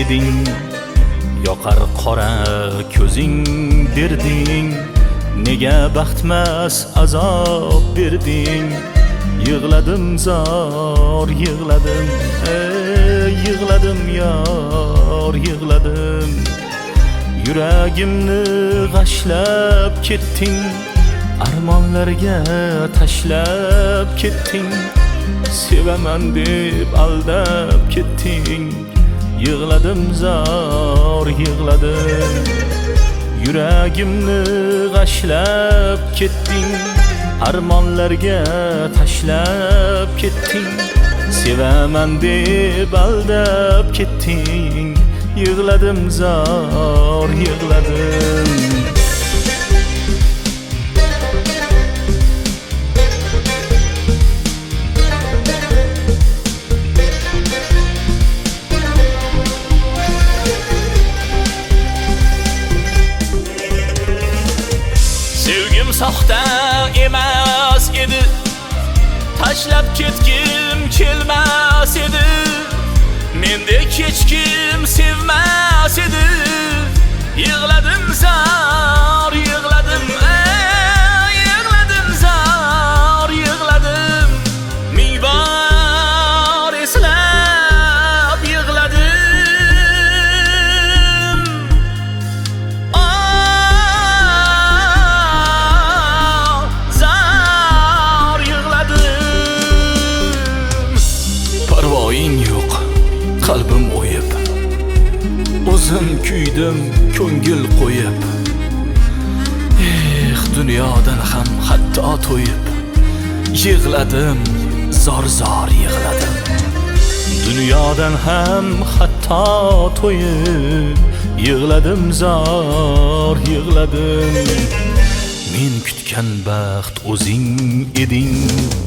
eding, yoqar qora ko'zing berding, nega baxtmas azob berding. Yig'ladim zor, yig'ladim, yig'ladim yor, yig'ladim. Yuragimni g'ashlab ketding, armonlarga tashlab ketding. Sevaman deb aldab ketding. Yig'ladim zor, yig'ladim. Yuragimni g'ashlab ketding, armonlarga tashlab ketding. Sevaman deb aldab ketding. Yig'ladim zor, yig'ladim. Sevgim soxta emas edi, tashlab ketgim kelmas edi. Mendek hech kim sevmas edi. Yig'ladim zor, yig'ladim, yig'ladim zor, yig'ladim. Ming bor eslab yig'ladim. Zor yig'ladim. Parvoying yo'q, qalbim o'yib, o'zim kuydim ko'ngil qo'yib. Dunyodan ham hatto to'yib, yig'ladim zor zor yig'ladim. Dunyodan ham hatto to'yib, yig'ladim zor yig'ladim. Men kutgan baxt o'zing eding,